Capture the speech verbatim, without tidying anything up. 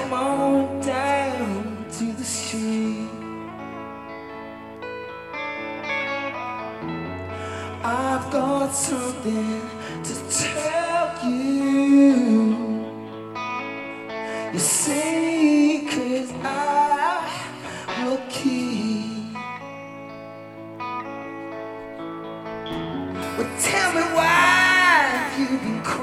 come on down to the street. I've got something to tell you. You see, 'cause I will keep. Well, tell me why you've been crying.